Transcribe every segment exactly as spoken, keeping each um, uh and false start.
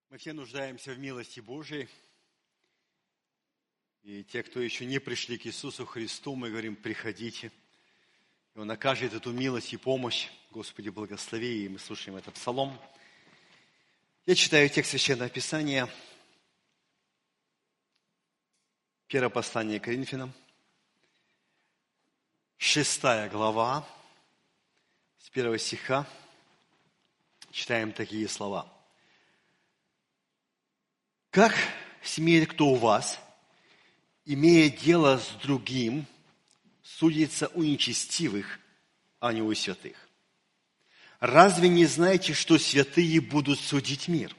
Мы все нуждаемся в милости Божией. И те, кто еще не пришли к Иисусу Христу, мы говорим, приходите. И Он окажет эту милость и помощь. Господи, благослови. И мы слушаем этот псалом. Я читаю текст Священного Писания. Первое послание к Коринфянам. Шестая глава. С первого стиха. Читаем такие слова. Как смеет кто у вас, имея дело с другим, судится у нечестивых, а не у святых? Разве не знаете, что святые будут судить мир?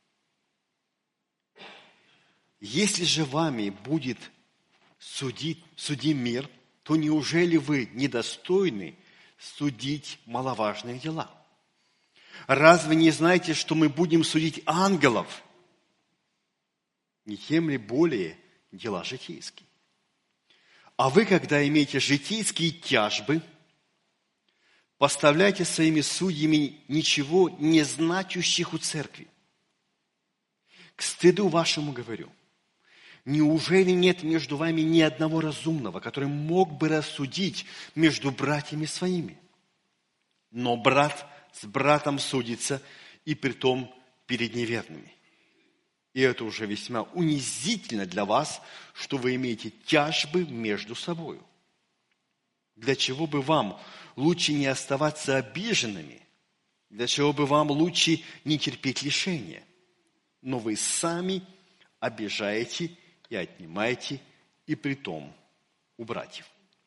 Если же вами будет судить, судим мир, то неужели вы недостойны судить маловажные дела? Разве не знаете, что мы будем судить ангелов? Не тем ли более дела житейские? А вы, когда имеете житейские тяжбы, поставляйте своими судьями ничего не значащих у церкви. К стыду вашему говорю, неужели нет между вами ни одного разумного, который мог бы рассудить между братьями своими? Но брат с братом судится, и притом перед неверными. И это уже весьма унизительно для вас, что вы имеете тяжбы между собой. Для чего бы вам лучше не оставаться обиженными? Для чего бы вам лучше не терпеть лишения? Но вы сами обижаете и отнимаете, и притом у братьев.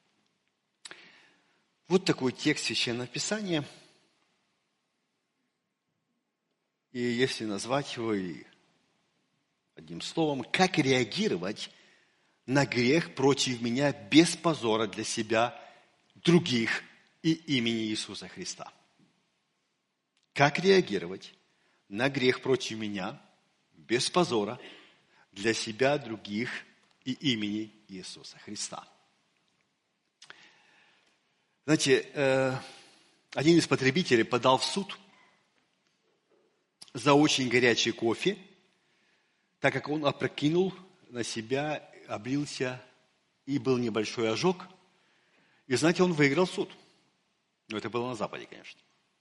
Вот такой текст Священного Писания. И если назвать его и одним словом, как реагировать на грех против меня без позора для себя, других и имени Иисуса Христа? Как реагировать на грех против меня без позора для себя, других и имени Иисуса Христа? Знаете, один из потребителей подал в суд за очень горячий кофе, так как он опрокинул на себя, облился, и был небольшой ожог. И, знаете, он выиграл суд. Но это было на Западе, конечно.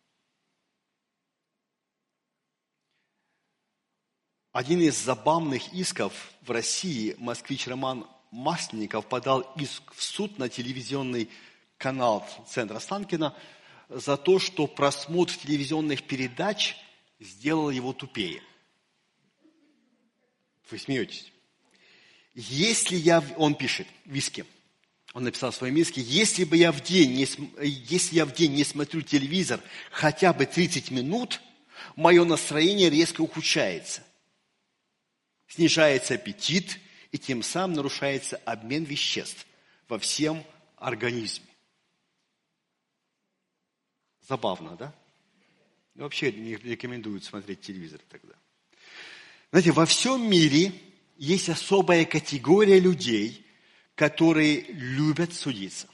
Один из забавных исков в России, москвич Роман Масленников, подал иск в суд на телевизионный канал Центра Останкино за то, что просмотр телевизионных передач сделал его тупее. Вы смеетесь. Если я, он пишет в иске, он написал в своем иске, если бы я в день не, если я в день не смотрю телевизор хотя бы тридцать минут, мое настроение резко ухудшается. Снижается аппетит, и тем самым нарушается обмен веществ во всем организме. Забавно, да? Вообще не рекомендуют смотреть телевизор тогда. Знаете, во всем мире есть особая категория людей, которые любят судиться.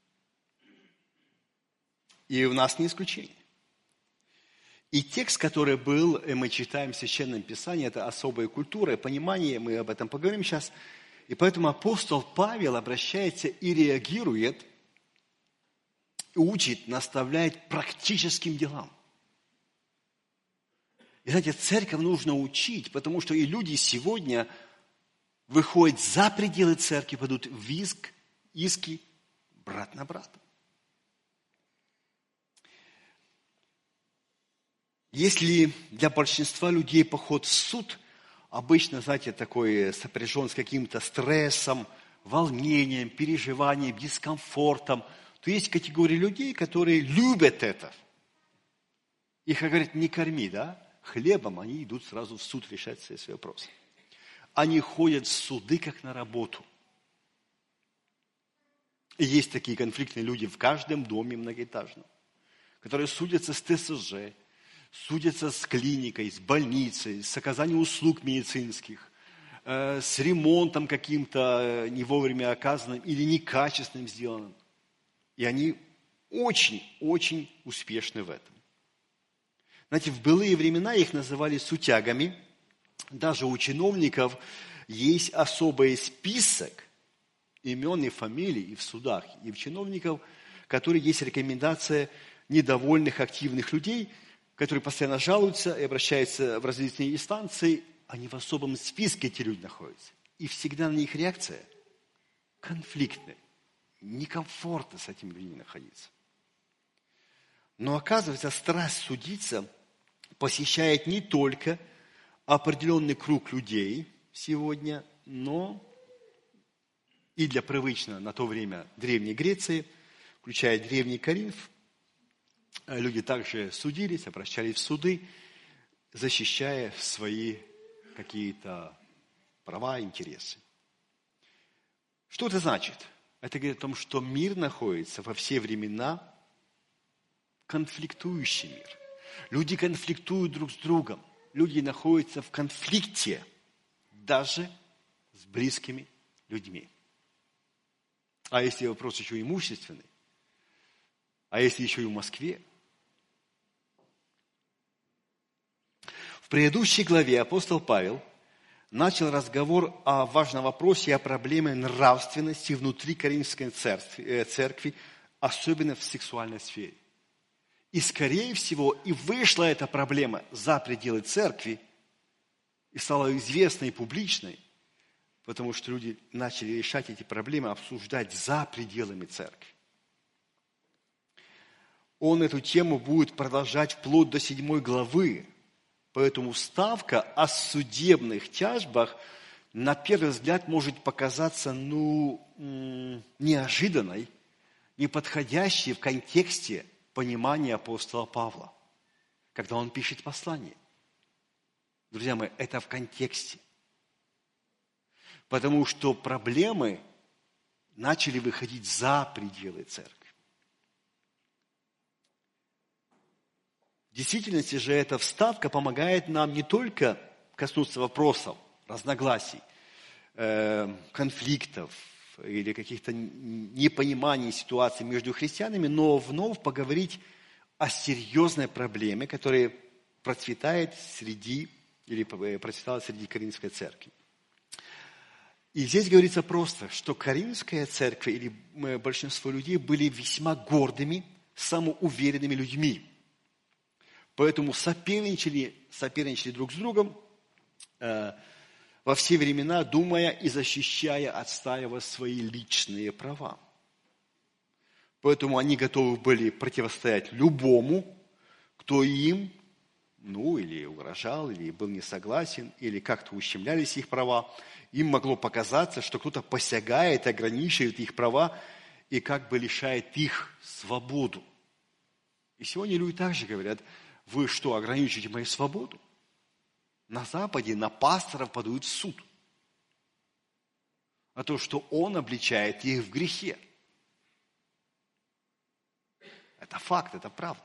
И у нас не исключение. И текст, который был, мы читаем в Священном Писании, это особая культура и понимание, мы об этом поговорим сейчас. И поэтому апостол Павел обращается и реагирует, и учит, наставляет практическим делам. И, знаете, церковь нужно учить, потому что и люди сегодня выходят за пределы церкви, падут в иск, иски брат на брата. Если для большинства людей поход в суд обычно, знаете, такой сопряжен с каким-то стрессом, волнением, переживанием, дискомфортом, то есть категория людей, которые любят это. Их, как говорят, не корми, да? Хлебом, они идут сразу в суд решать все свои вопросы. Они ходят в суды, как на работу. И есть такие конфликтные люди в каждом доме многоэтажном, которые судятся с ТСЖ, судятся с клиникой, с больницей, с оказанием услуг медицинских, э, с ремонтом каким-то не вовремя оказанным или некачественным сделанным. И они очень-очень успешны в этом. Знаете, в былые времена их называли сутягами, даже у чиновников есть особый список имен и фамилий и в судах, и в чиновников, которые есть рекомендация недовольных, активных людей, которые постоянно жалуются и обращаются в различные инстанции, они в особом списке, эти люди находятся. И всегда на них реакция конфликтная. Некомфортно с этими людьми находиться. Но оказывается, страсть судиться посещает не только определенный круг людей сегодня, но и для привычно на то время Древней Греции, включая Древний Коринф, люди также судились, обращались в суды, защищая свои какие-то права, интересы. Что это значит? Это говорит о том, что мир находится во все времена конфликтующий мир. Люди конфликтуют друг с другом. Люди находятся в конфликте даже с близкими людьми. А если вопрос еще имущественный, а если еще и в Москве? В предыдущей главе апостол Павел начал разговор о важном вопросе, о проблеме нравственности внутри Коринфской церкви, церкви, особенно в сексуальной сфере. И, скорее всего, и вышла эта проблема за пределы церкви, и стала известной и публичной, потому что люди начали решать эти проблемы, обсуждать за пределами церкви. Он эту тему будет продолжать вплоть до седьмой главы. Поэтому ставка о судебных тяжбах на первый взгляд может показаться ну, неожиданной, неподходящей в контексте понимания апостола Павла, когда он пишет послание. Друзья мои, это в контексте. Потому что проблемы начали выходить за пределы церкви. В действительности же эта вставка помогает нам не только коснуться вопросов, разногласий, конфликтов или каких-то непониманий ситуации между христианами, но вновь поговорить о серьезной проблеме, которая процветает среди, или процветала среди Коринфской церкви. И здесь говорится просто, что Коринфская церковь или большинство людей были весьма гордыми, самоуверенными людьми. Поэтому соперничали, соперничали друг с другом э, во все времена, думая и защищая, отстаивая свои личные права. Поэтому они готовы были противостоять любому, кто им, ну, или угрожал, или был не согласен, или как-то ущемлялись их права. Им могло показаться, что кто-то посягает, ограничивает их права и как бы лишает их свободу. И сегодня люди также говорят: вы что, ограничиваете мою свободу? На Западе на пасторов подают в суд. А то, что он обличает их в грехе. Это факт, это правда.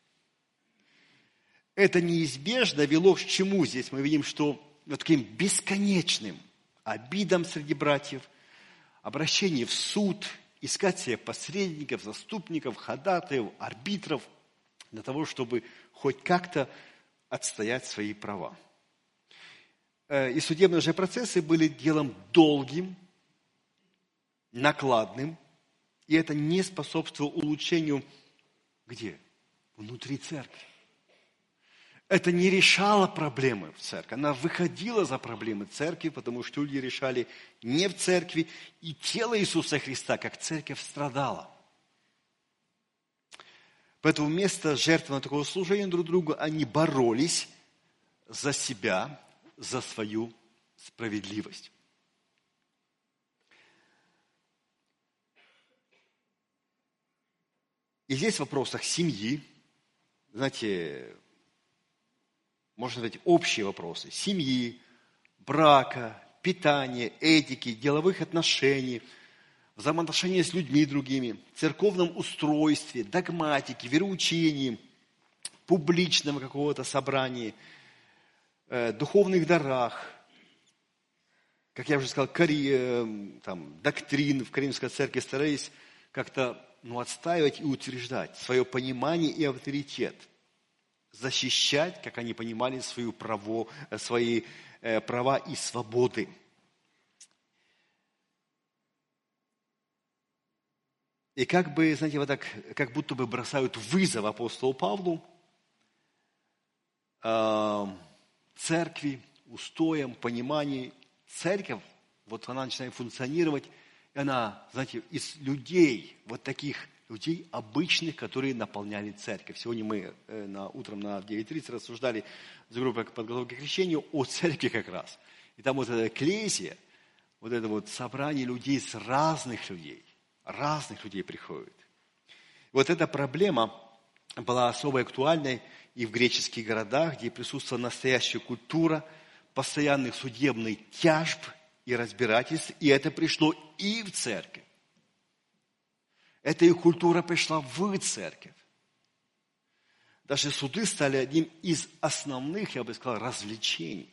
Это неизбежно вело к чему здесь? Мы видим, что вот таким бесконечным обидам среди братьев, обращение в суд, искать себе посредников, заступников, ходатаев, арбитров, для того, чтобы хоть как-то отстоять свои права. И судебные же процессы были делом долгим, накладным, и это не способствовало улучшению где? Внутри церкви. Это не решало проблемы в церкви, она выходила за проблемы церкви, потому что люди решали не в церкви, и тело Иисуса Христа, как церковь, страдала. Поэтому вместо жертвы такого служения друг другу они боролись за себя, за свою справедливость. И здесь в вопросах семьи, знаете, можно сказать, общие вопросы семьи, брака, питания, этики, деловых отношений, взаимоотношения с людьми другими, церковном устройстве, догматике, вероучении, публичном какого-то собрании, э, духовных дарах, как я уже сказал, кори, э, там, доктрин в Коринфской церкви старались как-то ну, отстаивать и утверждать свое понимание и авторитет, защищать, как они понимали, свою право, свои э, права и свободы. И как бы, знаете, вот так, как будто бы бросают вызов апостолу Павлу, э, церкви, устоям, пониманию. Церковь, вот она начинает функционировать, и она, знаете, из людей, вот таких людей обычных, которые наполняли церковь. Сегодня мы э, на, утром на девять тридцать рассуждали с группой подготовки к крещению о церкви как раз. И там вот эта экклезия, вот это вот собрание людей с разных людей, разных людей приходит. Вот эта проблема была особо актуальной и в греческих городах, где присутствовала настоящая культура постоянных судебных тяжб и разбирательств, и это пришло и в церковь. Эта их культура пришла в церковь. Даже суды стали одним из основных, я бы сказал, развлечений.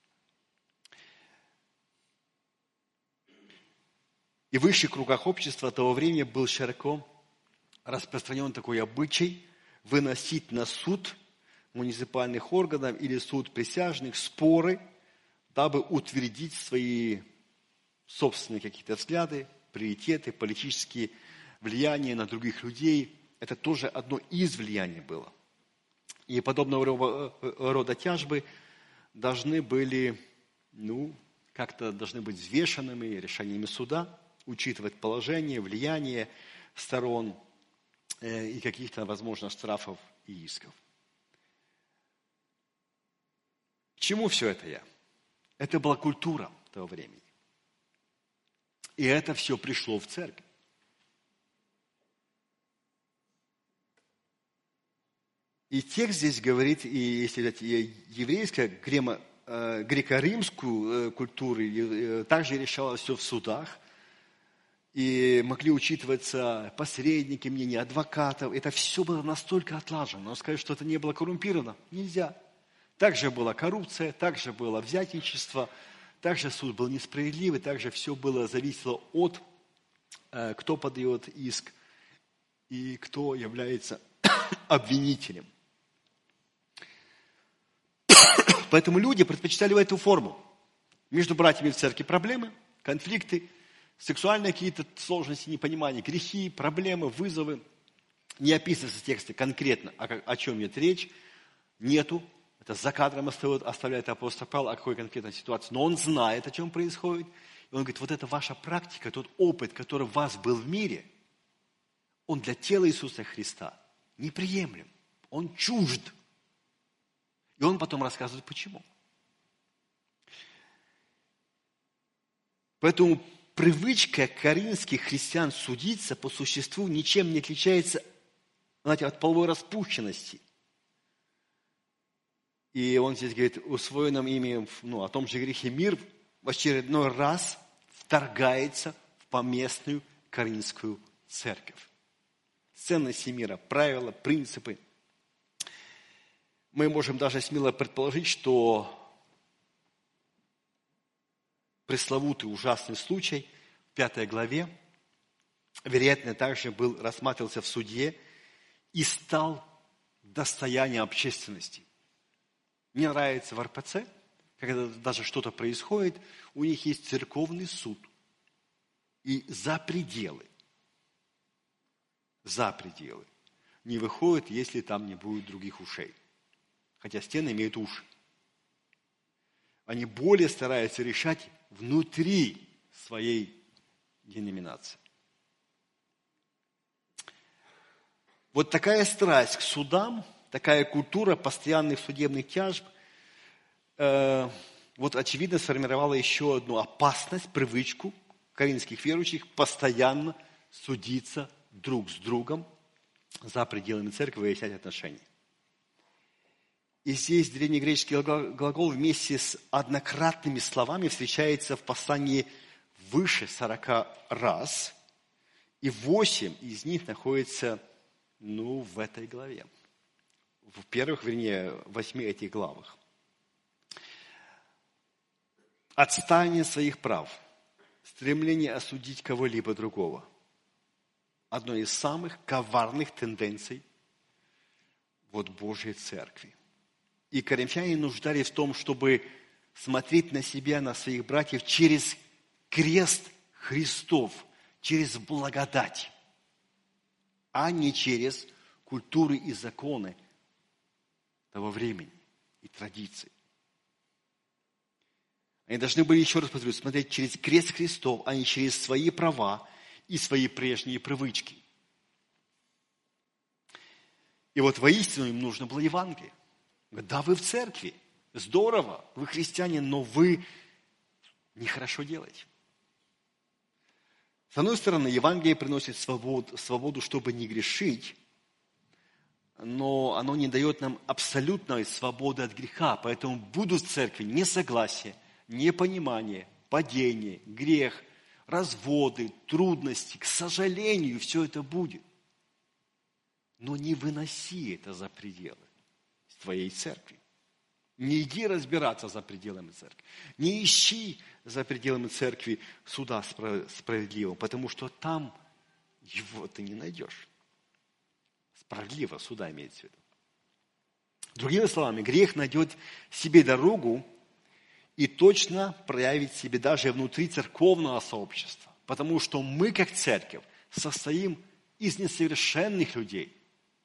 И в высших кругах общества того времени был широко распространен такой обычай выносить на суд муниципальных органов или суд присяжных споры, дабы утвердить свои собственные какие-то взгляды, приоритеты, политические влияния на других людей. Это тоже одно из влияний было. И подобного рода тяжбы должны были, ну, как-то должны быть взвешенными решениями суда, учитывать положение, влияние сторон э, и каких-то, возможно, штрафов и исков. К чему все это я? Это была культура того времени. И это все пришло в церковь. И текст здесь говорит, и если это еврейская, греко-римскую культуру, также решалось все в судах. И могли учитываться посредники, мнения адвокатов. Это все было настолько отлажено. Но сказать, что это не было коррумпировано, нельзя. Также была коррупция, также было взятничество, также суд был несправедливый, также все было зависело от, кто подает иск и кто является обвинителем. Поэтому люди предпочитали эту форму. Между братьями в церкви проблемы, конфликты, сексуальные какие-то сложности, непонимания, грехи, проблемы, вызовы. Не описывается в тексте конкретно, о, о чем идет речь. Нету. Это за кадром оставляет апостол Павел, о какой конкретной ситуации. Но он знает, о чем происходит. И он говорит, вот это ваша практика, тот опыт, который у вас был в мире, он для тела Иисуса Христа неприемлем. Он чужд. И он потом рассказывает, почему. Поэтому привычка коринфских христиан судиться по существу ничем не отличается, знаете, от половой распущенности. И он здесь говорит, усвоенном ими, ну, о том же грехе мир в очередной раз вторгается в поместную коринфскую церковь. Ценности мира, правила, принципы. Мы можем даже смело предположить, что пресловутый ужасный случай в пятой главе, вероятно, также был, рассматривался в суде и стал достоянием общественности. Мне нравится в эр пэ цэ, когда даже что-то происходит, у них есть церковный суд. И за пределы, за пределы не выходит, если там не будет других ушей. Хотя стены имеют уши. Они более стараются решать внутри своей деноминации. Вот такая страсть к судам, такая культура постоянных судебных тяжб, э, вот очевидно сформировала еще одну опасность, привычку коринфских верующих постоянно судиться друг с другом за пределами церкви, выяснять отношения. И здесь древнегреческий глагол вместе с однократными словами встречается в послании выше сорока раз, и восемь из них находятся, ну, в этой главе. В первых, вернее, восьми этих главах. Отстаивание своих прав, стремление осудить кого-либо другого. Одно из самых коварных тенденций вот Божьей Церкви. И коринфяне нуждались в том, чтобы смотреть на себя, на своих братьев через крест Христов, через благодать, а не через культуры и законы того времени и традиций. Они должны были, еще раз повторю, смотреть через крест Христов, а не через свои права и свои прежние привычки. И вот воистину им нужно было Евангелие. Да, вы в церкви, здорово, вы христиане, но вы нехорошо делаете. С одной стороны, Евангелие приносит свободу, свободу, чтобы не грешить, но оно не дает нам абсолютной свободы от греха. Поэтому будут в церкви несогласие, непонимание, падение, грех, разводы, трудности. К сожалению, все это будет. Но не выноси это за пределы твоей церкви. Не иди разбираться за пределами церкви. Не ищи за пределами церкви суда справедливого, потому что там его ты не найдешь. Справедливого суда имеется в виду. Другими словами, грех найдет себе дорогу и точно проявит себе даже внутри церковного сообщества. Потому что мы, как церковь, состоим из несовершенных людей.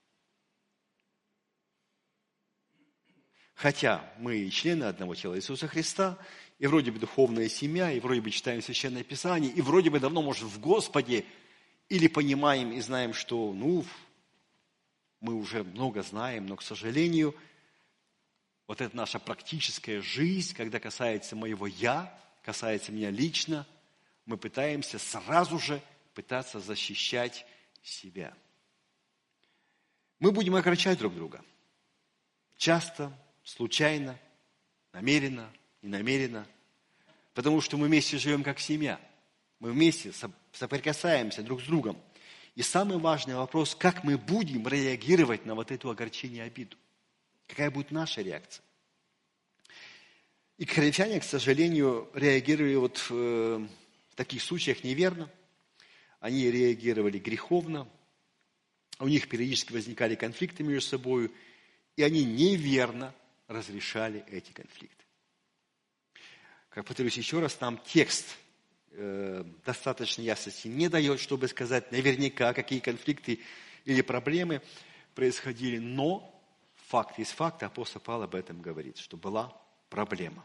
Хотя мы и члены одного тела Иисуса Христа, и вроде бы духовная семья, и вроде бы читаем Священное Писание, и вроде бы давно, может, в Господе, или понимаем и знаем, что, ну, мы уже много знаем, но, к сожалению, вот эта наша практическая жизнь, когда касается моего «я», касается меня лично, мы пытаемся сразу же пытаться защищать себя. Мы будем огорчать друг друга. Часто, случайно, намеренно, ненамеренно, потому что мы вместе живем как семья. Мы вместе соприкасаемся друг с другом. И самый важный вопрос, как мы будем реагировать на вот эту огорчение и обиду. Какая будет наша реакция? И коринфяне, к сожалению, реагировали вот в таких случаях неверно. Они реагировали греховно. У них периодически возникали конфликты между собой, и они неверно разрешали эти конфликты. Как повторюсь еще раз, нам текст э, достаточно ясности не дает, чтобы сказать наверняка, какие конфликты или проблемы происходили, но факт есть факт, апостол Павел об этом говорит, что была проблема.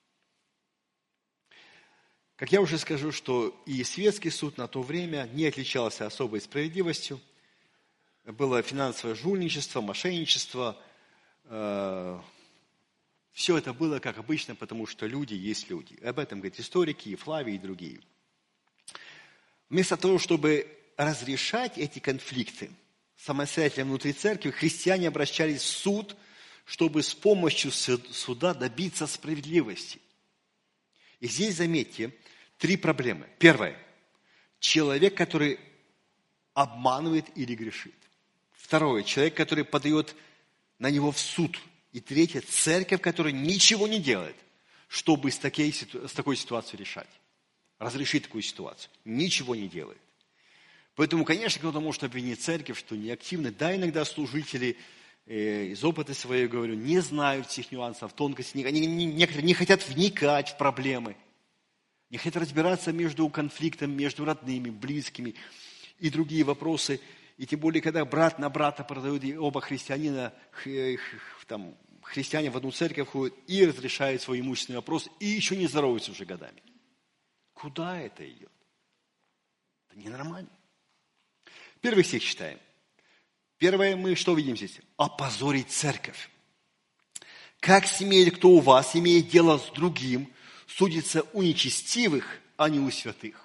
Как я уже скажу, что и светский суд на то время не отличался особой справедливостью. Было финансовое жульничество, мошенничество. Э, все это было как обычно, потому что люди есть люди. Об этом говорят историки, и Флавий, и другие. Вместо того, чтобы разрешать эти конфликты самостоятельно внутри церкви, христиане обращались в суд, чтобы с помощью суда добиться справедливости. И здесь, заметьте, три проблемы. Первое. Человек, который обманывает или грешит. Второе. Человек, который подает на него в суд. И третье. Церковь, которая ничего не делает, чтобы с, такой, с такой ситуацией решать. Разрешить такую ситуацию. Ничего не делает. Поэтому, конечно, кто-то может обвинить церковь, что неактивны. Да, иногда служители, э, из опыта своего говорю, не знают всех нюансов, тонкостей. Они не, некоторые не хотят вникать в проблемы. Не хотят разбираться между конфликтом, между родными, близкими и другие вопросы. И тем более, когда брат на брата продают, и оба христианина, там, христиане в одну церковь ходят и разрешают свой имущественный вопрос, и еще не здороваются уже годами. Куда это идет? Это ненормально. Первый стих читаем. Первое, мы что видим здесь? Опозорить церковь. Как смеет кто у вас, имея дело с другим, судится у нечестивых, а не у святых?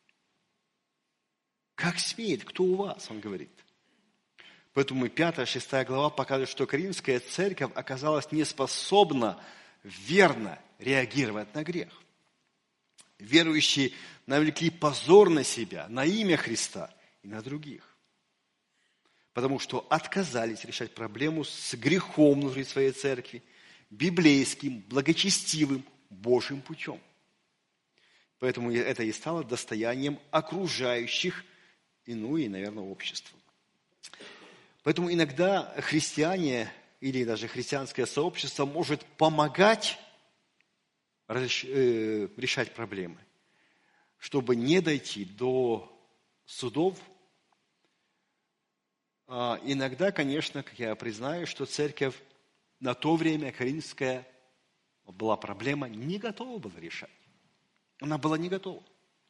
Как смеет кто у вас, он говорит. Поэтому пятая, шестая глава показывает, что Коринфская церковь оказалась неспособна верно реагировать на грех. Верующие навлекли позор на себя, на имя Христа и на других. Потому что отказались решать проблему с грехом внутри своей церкви, библейским, благочестивым, Божьим путем. Поэтому это и стало достоянием окружающих, и, ну и, наверное, общества. Поэтому иногда христиане или даже христианское сообщество может помогать решать проблемы, чтобы не дойти до судов. А иногда, конечно, как я признаю, что церковь на то время, коринфская, была проблема, не готова была решать. Она была не готова.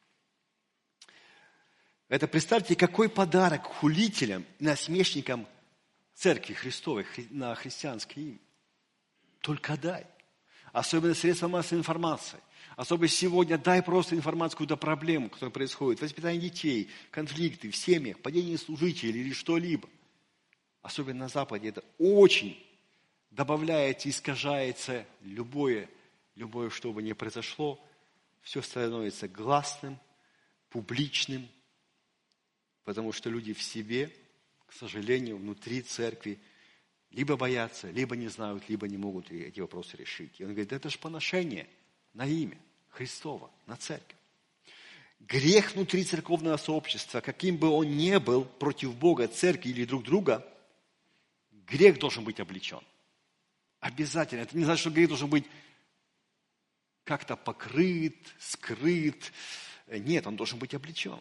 Это представьте, какой подарок хулителям, насмешникам Церкви Христовой на христианское имя. Только дай. Особенно средства массовой информации. Особенно сегодня дай просто информацию, какую-то проблему, которая происходит. Воспитание детей, конфликты в семьях, падение служителей или что-либо. Особенно на Западе это очень добавляется, искажается любое, любое, что бы ни произошло. Все становится гласным, публичным. Потому что люди в себе, к сожалению, внутри церкви либо боятся, либо не знают, либо не могут эти вопросы решить. И он говорит, это же поношение на имя Христово, на церковь. Грех внутри церковного сообщества, каким бы он ни был против Бога, церкви или друг друга, грех должен быть облечен. Обязательно. Это не значит, что грех должен быть как-то покрыт, скрыт. Нет, он должен быть облечен.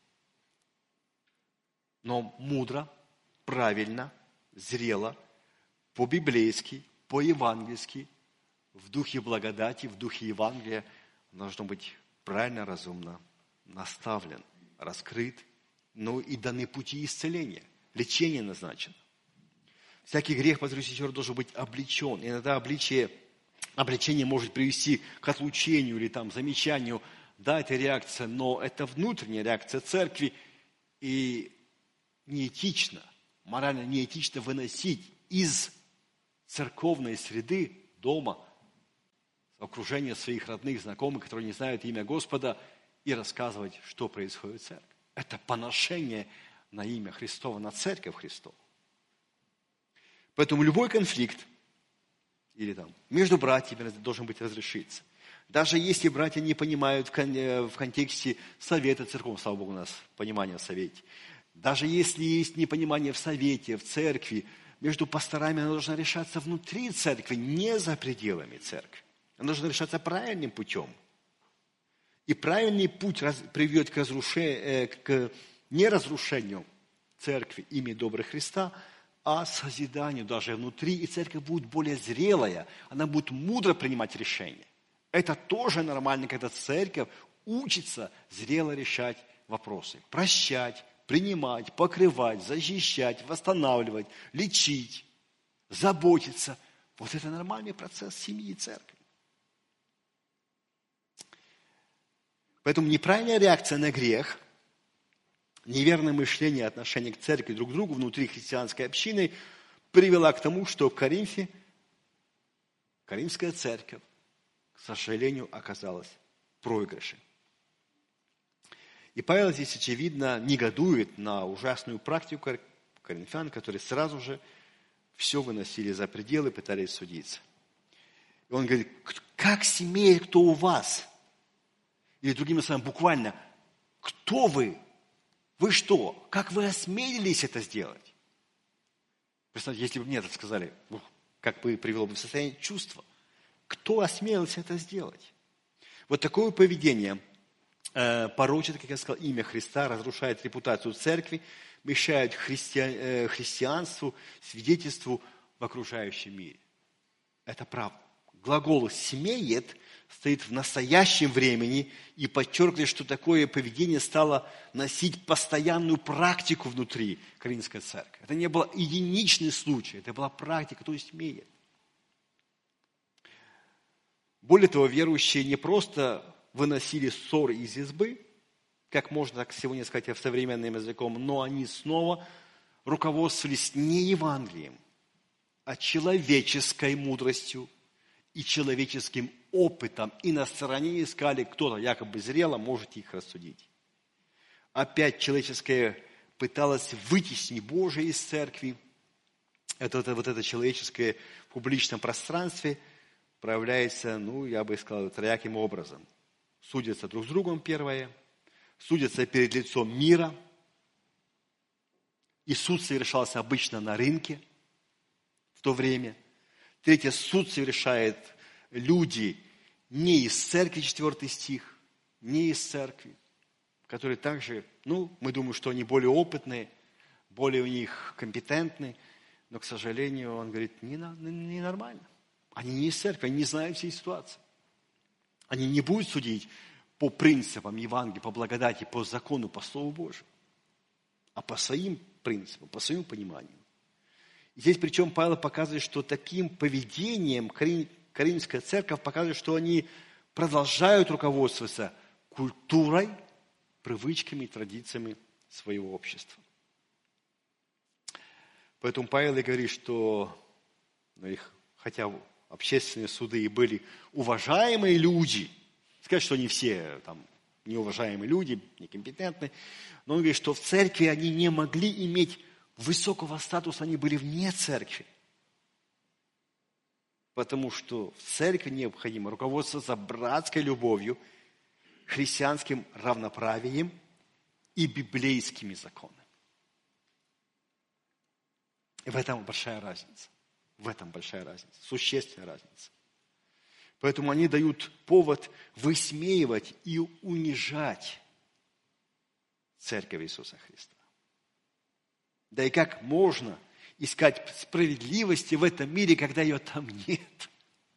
Но мудро, правильно, зрело, по-библейски, по-евангельски, в духе благодати, в духе Евангелия должно быть правильно, разумно наставлен, раскрыт, ну и даны пути исцеления, лечение назначено. Всякий грех, посмотрите, еще должен быть облечен. Иногда обличие, обличение может привести к отлучению или там, замечанию. Да, это реакция, но это внутренняя реакция церкви. И неэтично, морально неэтично выносить из церковной среды, дома, окружения своих родных, знакомых, которые не знают имя Господа, и рассказывать, что происходит в церкви. Это поношение на имя Христово, на церковь Христову. Поэтому любой конфликт или там, между братьями должен быть разрешиться. Даже если братья не понимают в контексте совета церковного, слава Богу, у нас понимание в совете. Даже если есть непонимание в совете, в церкви, между пасторами оно должно решаться внутри церкви, не за пределами церкви. Оно должно решаться правильным путем. И правильный путь приведет к, разрушению, к не разрушению церкви имени доброго Христа, а созиданию даже внутри. И церковь будет более зрелая, она будет мудро принимать решения. Это тоже нормально, когда церковь учится зрело решать вопросы. Прощать, принимать, покрывать, защищать, восстанавливать, лечить, заботиться. Вот это нормальный процесс семьи и церкви. Поэтому неправильная реакция на грех, неверное мышление и отношение к церкви друг к другу внутри христианской общины привела к тому, что в Коринфе, Коринфская церковь, к сожалению, оказалась в проигрыше. И Павел здесь, очевидно, негодует на ужасную практику коринфян, которые сразу же все выносили за пределы, пытались судиться. И он говорит, как смеет кто у вас? Или другими словами, буквально, кто вы? Вы что? Как вы осмелились это сделать? Представьте, если бы мне это сказали, как бы привело бы в состояние чувства. Кто осмелился это сделать? Вот такое поведение э, порочит, как я сказал, имя Христа, разрушает репутацию церкви, мешает христи... э, христианству, свидетельству в окружающем мире. Это правда. Глагол «смеет» стоит в настоящем времени и подчеркивает, что такое поведение стало носить постоянную практику внутри Коринфской церкви. Это не был единичный случай, это была практика, то есть смеет. Более того, верующие не просто выносили ссоры из избы, как можно так сегодня сказать современным языком, но они снова руководствовались не Евангелием, а человеческой мудростью и человеческим опытом. И на стороне искали кто-то якобы зрело, может их рассудить. Опять человеческое пыталось вытеснить Божие из церкви. Это, это, вот это человеческое в публичном пространстве проявляется, ну, я бы сказал, трояким образом. Судятся друг с другом, первое. Судятся перед лицом мира. И суд совершался обычно на рынке в то время. Третье, суд совершают люди не из церкви, четвертый стих, не из церкви, которые также, ну, мы думаем, что они более опытные, более у них компетентны, но, к сожалению, он говорит, не, не нормально. Они не из церкви, они не знают всей ситуации. Они не будут судить по принципам Евангелия, по благодати, по закону, по Слову Божьему, а по своим принципам, по своему пониманию. И здесь причем Павел показывает, что таким поведением Коринфская церковь показывает, что они продолжают руководствоваться культурой, привычками и традициями своего общества. Поэтому Павел и говорит, что ну, их, хотя общественные суды и были уважаемые люди, сказать, что они все там неуважаемые люди, некомпетентны, но он говорит, что в церкви они не могли иметь высокого статуса, они были вне церкви. Потому что в церкви необходимо руководствоваться братской любовью, христианским равноправием и библейскими законами. И в этом большая разница. В этом большая разница, существенная разница. Поэтому они дают повод высмеивать и унижать Церковь Иисуса Христа. Да и как можно искать справедливости в этом мире, когда ее там нет?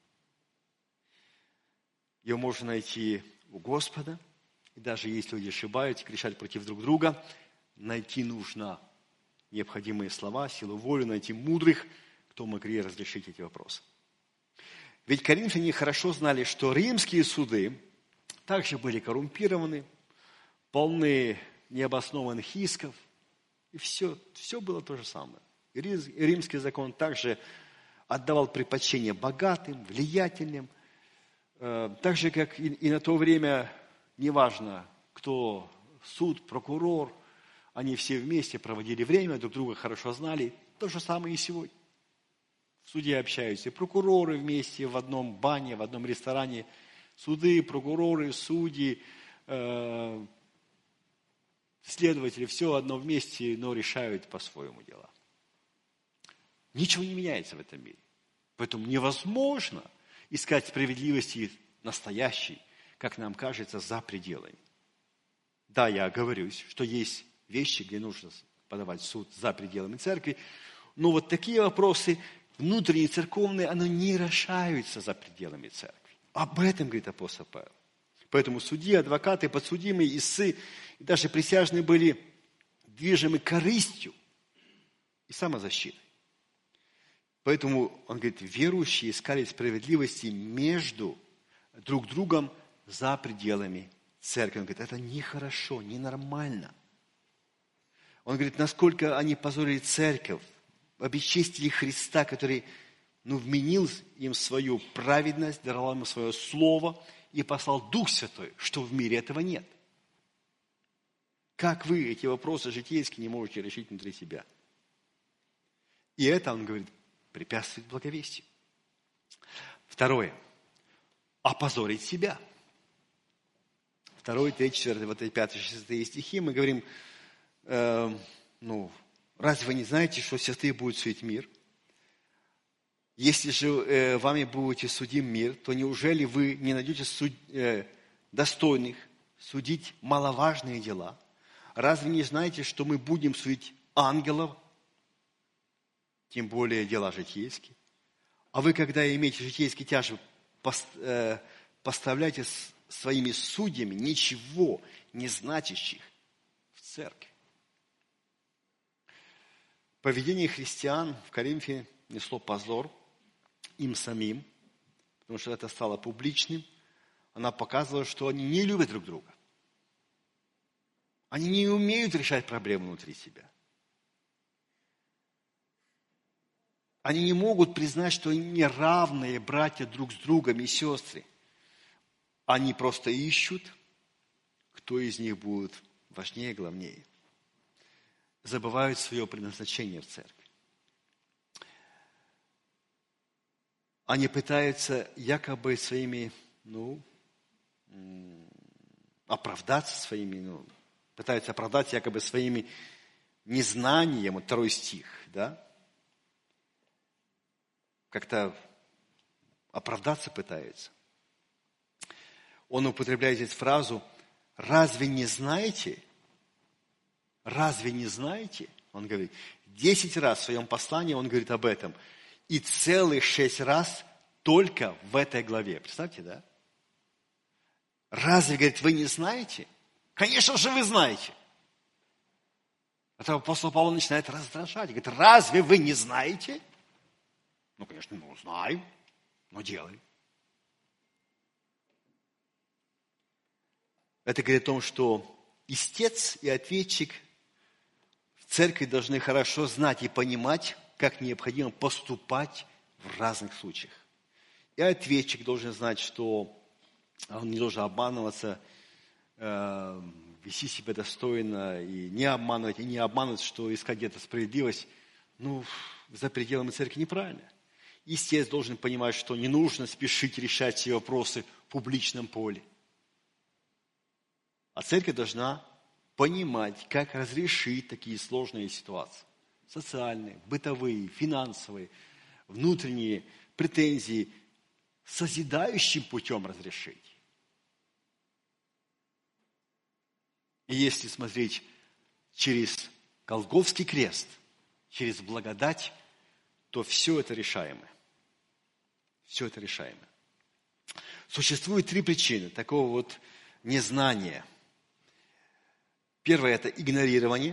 Ее можно найти у Господа, и даже если люди ошибаются, кричат против друг друга, найти нужно необходимые слова, силу воли, найти мудрых, кто могли разрешить эти вопросы. Ведь коринфяне хорошо знали, что римские суды также были коррумпированы, полны необоснованных исков, и все, все было то же самое. И римский закон также отдавал предпочтение богатым, влиятельным, так же, как и на то время, неважно, кто суд, прокурор, они все вместе проводили время, друг друга хорошо знали. То же самое и сегодня. В суде общаются и прокуроры вместе в одном бане, в одном ресторане. Суды, прокуроры, судьи, э, следователи, все одно вместе, но решают по-своему дела. Ничего не меняется в этом мире. Поэтому невозможно искать справедливости настоящей, как нам кажется, за пределами. Да, я оговорюсь, что есть вещи, где нужно подавать суд за пределами церкви, но вот такие вопросы внутренние, церковные, они не решаются за пределами церкви. Об этом говорит апостол Павел. Поэтому судьи, адвокаты, подсудимые, истцы и даже присяжные были движимы корыстью и самозащитой. Поэтому, он говорит, верующие искали справедливости между друг другом за пределами церкви. Он говорит, это нехорошо, ненормально. Он говорит, насколько они позорили церковь, обесчестили Христа, который ну, вменил им свою праведность, даровал ему свое слово и послал Дух Святой, что в мире этого нет. Как вы эти вопросы житейские не можете решить внутри себя? И это, он говорит, препятствует благовестию. Второе. Опозорить себя. Второй, третий, четвертый, вот эти пятый, шестые стихи мы говорим, э, ну, разве вы не знаете, что святые будут судить мир? Если же э, вами будете судим мир, то неужели вы не найдете суд, э, достойных судить маловажные дела? Разве не знаете, что мы будем судить ангелов, тем более дела житейские? А вы, когда имеете житейские тяжбы, поставляйте своими судьями ничего не значащих в церкви. Поведение христиан в Коринфе несло позор им самим, потому что это стало публичным. Она показывала, что они не любят друг друга. Они не умеют решать проблемы внутри себя. Они не могут признать, что они не равные братья друг с другом и сестры. Они просто ищут, кто из них будет важнее, главнее. Забывают свое предназначение в церкви. Они пытаются якобы своими, ну, оправдаться своими, ну, пытаются оправдать якобы своими незнанием, вот второй стих, да, как-то оправдаться пытается. Он употребляет здесь фразу «разве не знаете?» «Разве не знаете?» Он говорит, десять раз в своем послании он говорит об этом. И целых шесть раз только в этой главе. Представьте, да? Разве, говорит, вы не знаете? Конечно же, вы знаете. Это апостол Павел начинает раздражать. Говорит, разве вы не знаете? Ну, конечно, ну, знаю, но делай. Это говорит о том, что истец и ответчик в церкви должны хорошо знать и понимать, как необходимо поступать в разных случаях. И ответчик должен знать, что он не должен обманываться, э, вести себя достойно и не обманывать, и не обманывать, что искать где-то справедливость, ну, за пределами церкви неправильно. Истец должен понимать, что не нужно спешить решать все вопросы в публичном поле. А церковь должна понимать, как разрешить такие сложные ситуации. Социальные, бытовые, финансовые, внутренние претензии созидающим путем разрешить. И если смотреть через Голгофский крест, через благодать, то все это решаемо. Все это решаемо. Существует три причины такого вот незнания. Первое – это игнорирование.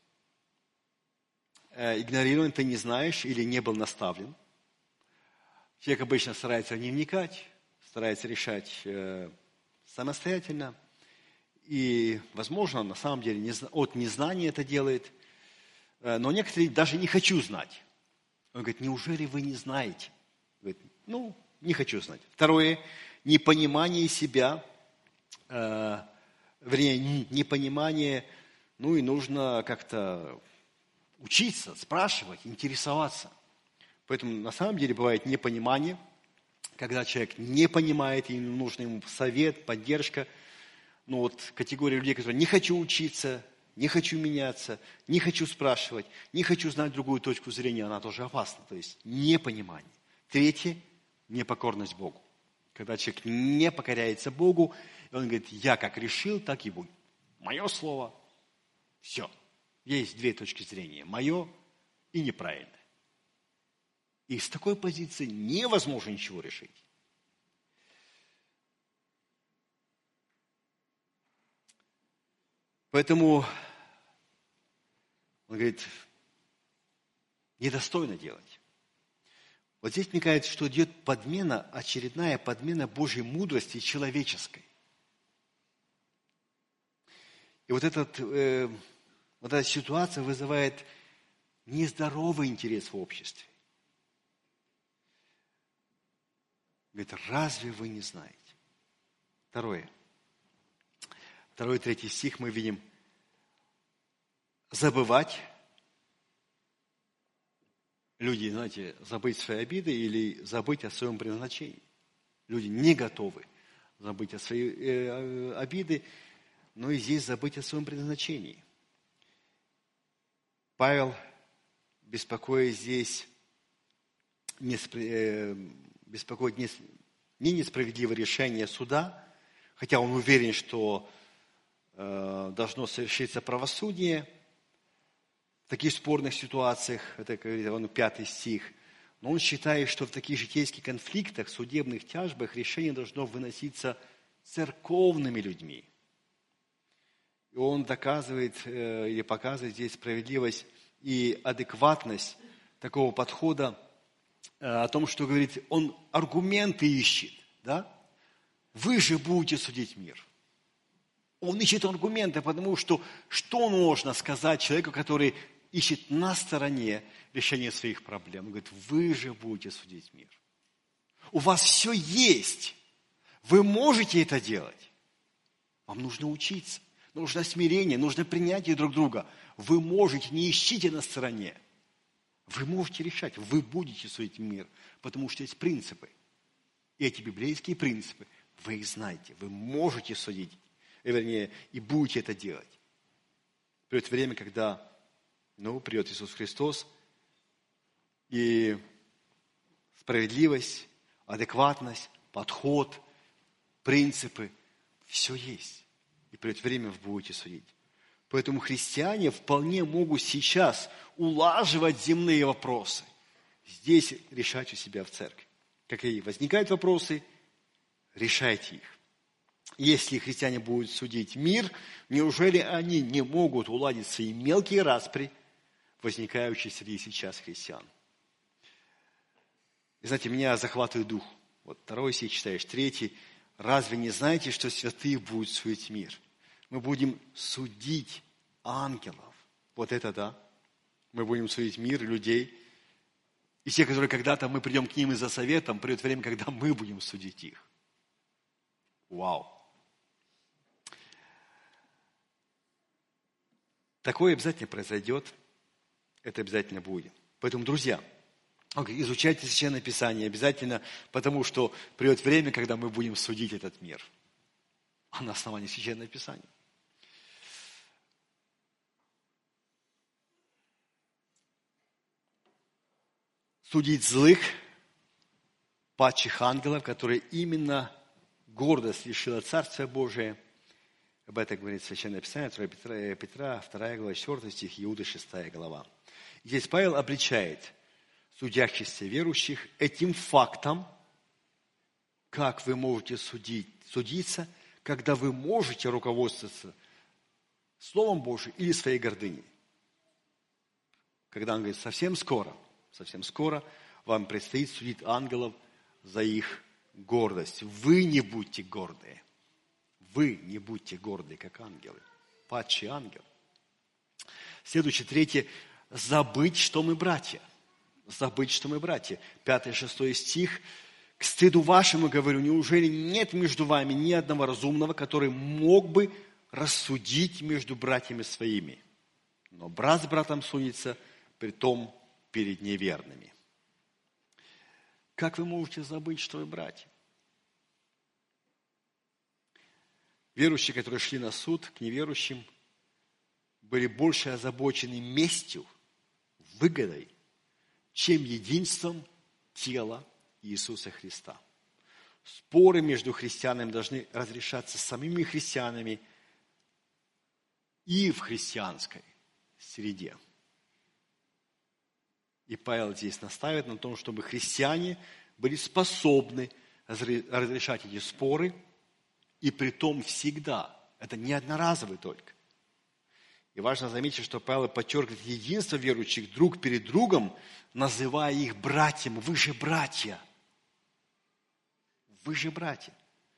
Игнорирование ты не знаешь или не был наставлен. Человек обычно старается не вникать, старается решать э, самостоятельно. И, возможно, на самом деле не, от незнания это делает. Э, но некоторые даже не хочу знать. Он говорит, неужели вы не знаете? Говорит, ну, не хочу знать. Второе – непонимание себя, э, вернее, непонимание, ну и нужно как-то учиться, спрашивать, интересоваться. Поэтому на самом деле бывает непонимание, когда человек не понимает, и нужен ему совет, поддержка. Ну вот категория людей, которые не хочу учиться, не хочу меняться, не хочу спрашивать, не хочу знать другую точку зрения, она тоже опасна. То есть непонимание. Третье – непокорность Богу. Когда человек не покоряется Богу, и он говорит, я как решил, так и буду. Мое слово – все. Есть две точки зрения. Мое и неправильное. И с такой позиции невозможно ничего решить. Поэтому, он говорит, недостойно делать. Вот здесь, мне кажется, что идет подмена, очередная подмена Божьей мудрости человеческой. И вот, этот, э, вот эта ситуация вызывает нездоровый интерес в обществе. Говорит, разве вы не знаете? Второе. Второй, третий стих мы видим. Забывать. Люди, знаете, забыть свои обиды или забыть о своем предназначении. Люди не готовы забыть о своей э, обиды, но и здесь забыть о своем предназначении. Павел, беспокоясь здесь, не, э, беспокоит не, не несправедливое решение суда, хотя он уверен, что э, должно совершиться правосудие в таких спорных ситуациях, это говорит он пятый стих, но он считает, что в таких житейских конфликтах, судебных тяжбах решение должно выноситься церковными людьми. И он доказывает э, или показывает здесь справедливость и адекватность такого подхода, о том, что говорит, он аргументы ищет, да? Вы же будете судить мир. Он ищет аргументы, потому что что можно сказать человеку, который ищет на стороне решения своих проблем? Он говорит, вы же будете судить мир. У вас все есть. Вы можете это делать. Вам нужно учиться. Нужно смирение, нужно принятие друг друга. Вы можете, не ищите на стороне. Вы можете решать, вы будете судить мир, потому что есть принципы. И эти библейские принципы, вы их знаете, вы можете судить, вернее, и будете это делать. Придет время, когда Ну, придет Иисус Христос, и справедливость, адекватность, подход, принципы, все есть. И придет время, вы будете судить. Поэтому христиане вполне могут сейчас улаживать земные вопросы. Здесь решать у себя в церкви. Какие возникают вопросы, решайте их. Если христиане будут судить мир, неужели они не могут уладить свои мелкие распри, возникающие среди сейчас христиан? И знаете, меня захватывает дух. Вот второй стих читаешь, третий. Разве не знаете, что святые будут судить мир? Мы будем судить ангелов. Вот это да. Мы будем судить мир, людей. И те, которые когда-то мы придем к ним и за советом, придет время, когда мы будем судить их. Вау. Такое обязательно произойдет. Это обязательно будет. Поэтому, друзья, изучайте Священное Писание обязательно, потому что придет время, когда мы будем судить этот мир. А на основании Священного Писания. Судить злых, падших ангелов, которые именно гордость лишила Царствия Божия. Об этом говорит Священное Писание, второе Петра, Петра, вторая глава, четвёртый стих, Иуды, шестая глава. И здесь Павел обличает судящихся верующих этим фактом, как вы можете судить, судиться, когда вы можете руководствоваться Словом Божьим или своей гордыней. Когда он говорит, совсем скоро, совсем скоро вам предстоит судить ангелов за их гордость. Вы не будьте гордые. Вы не будьте гордые, как ангелы. Падший ангел. Следующее, третье. Забыть, что мы братья. Забыть, что мы братья. Пятый, шестой стих. К стыду вашему говорю, неужели нет между вами ни одного разумного, который мог бы рассудить между братьями своими? Но брат с братом судится, притом перед неверными. Как вы можете забыть, что вы братья? Верующие, которые шли на суд к неверующим, были больше озабочены местью, выгодой, чем единством тела Иисуса Христа. Споры между христианами должны разрешаться самими христианами и в христианской среде. И Павел здесь настаивает на том, чтобы христиане были способны разрешать эти споры, и при том всегда. Это не одноразовый только. И важно заметить, что Павел подчеркивает единство верующих друг перед другом, называя их братьями. Вы же братья. Вы же братья.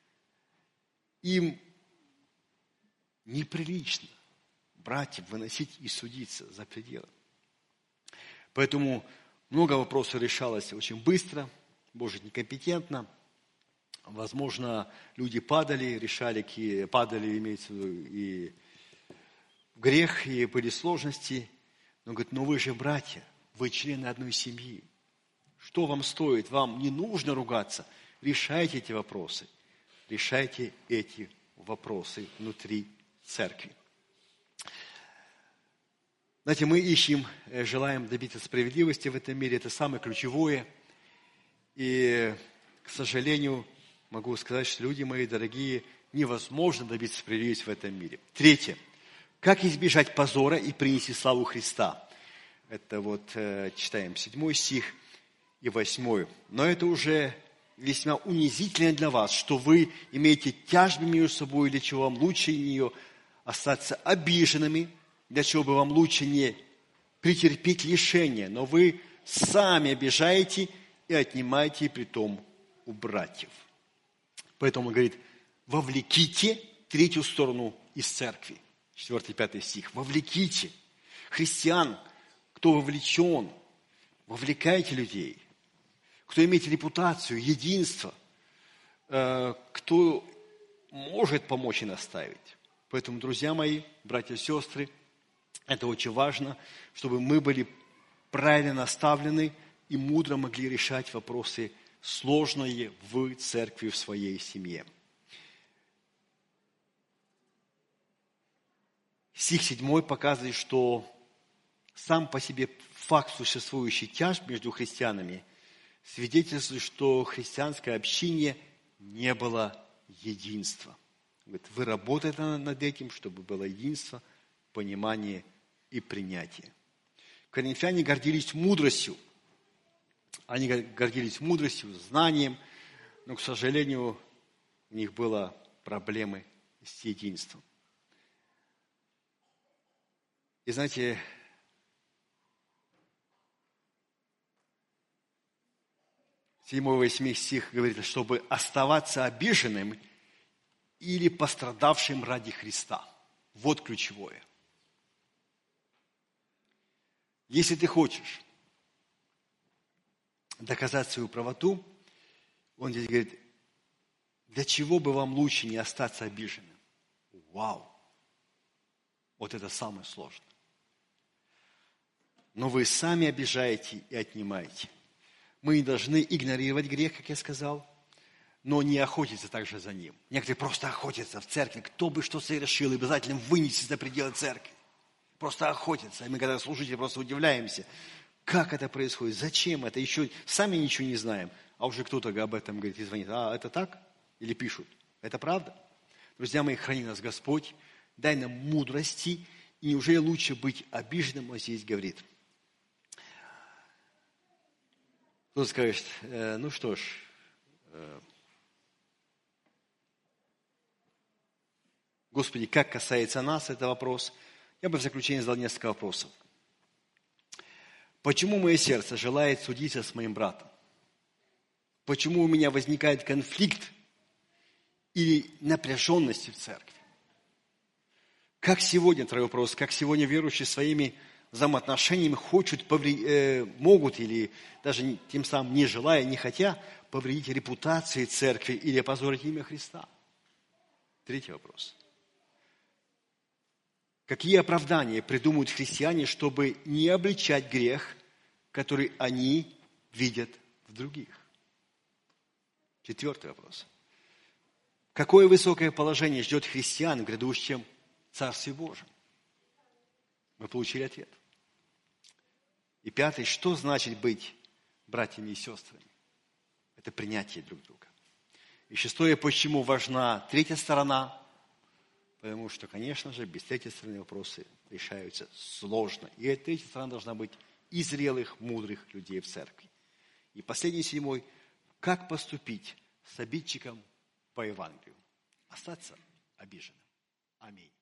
Им неприлично братьев выносить и судиться за пределы. Поэтому много вопросов решалось очень быстро, может, некомпетентно. Возможно, люди падали, решали, падали, имеется в виду, и в грех, и были сложности. Но говорит, ну вы же братья, вы члены одной семьи. Что вам стоит? Вам не нужно ругаться. Решайте эти вопросы. Решайте эти вопросы внутри церкви. Знаете, мы ищем, желаем добиться справедливости в этом мире. Это самое ключевое. И, к сожалению, могу сказать, что, люди мои дорогие, невозможно добиться справедливости в этом мире. Третье. Как избежать позора и принести славу Христа? Это вот э, читаем седьмой стих и восьмой. Но это уже весьма унизительно для вас, что вы имеете тяжбы между собой, для чего вам лучше нее остаться обиженными, для чего бы вам лучше не претерпеть лишение, но вы сами обижаете и отнимаете притом у братьев. Поэтому он говорит, вовлеките третью сторону из церкви. Четвертый, пятый стих. Вовлеките христиан, кто вовлечен, вовлекайте людей, кто имеет репутацию, единство, кто может помочь и наставить. Поэтому, друзья мои, братья и сестры, это очень важно, чтобы мы были правильно наставлены и мудро могли решать вопросы сложные в церкви, в своей семье. Стих седьмой показывает, что сам по себе факт существующей тяжб между христианами свидетельствует, что христианское общение не было единства. Говорит, вы работаете над этим, чтобы было единство, понимание и принятие. Коринфяне гордились мудростью. Они гордились мудростью, знанием, но, к сожалению, у них были проблемы с единством. И знаете, седьмой восьмой стих говорит, чтобы оставаться обиженным или пострадавшим ради Христа. Вот ключевое. Если ты хочешь доказать свою правоту, он здесь говорит, для чего бы вам лучше не остаться обиженным? Вау! Вот это самое сложное. Но вы сами обижаете и отнимаете. Мы не должны игнорировать грех, как я сказал, но не охотиться также за ним. Некоторые просто охотятся в церкви. Кто бы что совершил, обязательно вынести за пределы церкви. Просто охотятся. И мы, когда служители, просто удивляемся, как это происходит, зачем это, еще сами ничего не знаем. А уже кто-то об этом говорит и звонит. А, это так? Или пишут. Это правда? Друзья мои, храни нас Господь, дай нам мудрости, и неужели лучше быть обиженным, он здесь говорит. Кто-то скажет, э, ну что ж, э, Господи, как касается нас, это вопрос. Я бы в заключение задал несколько вопросов. Почему мое сердце желает судиться с моим братом? Почему у меня возникает конфликт или напряженность в церкви? Как сегодня, второй вопрос, как сегодня верующие своими взаимоотношениями хочут, повред... э, могут или даже тем самым не желая, не хотя повредить репутации церкви или опозорить имя Христа? Третий вопрос. Какие оправдания придумывают христиане, чтобы не обличать грех, который они видят в других? Четвертый вопрос. Какое высокое положение ждет христиан в грядущем Царстве Божьем? Мы получили ответ. И пятый. Что значит быть братьями и сестрами? Это принятие друг друга. И шестое. Почему важна третья сторона? Потому что, конечно же, без третьей стороны вопросы решаются сложно. И эта третья сторона должна быть и зрелых, мудрых людей в церкви. И последний, седьмой. Как поступить с обидчиком по Евангелию? Остаться обиженным. Аминь.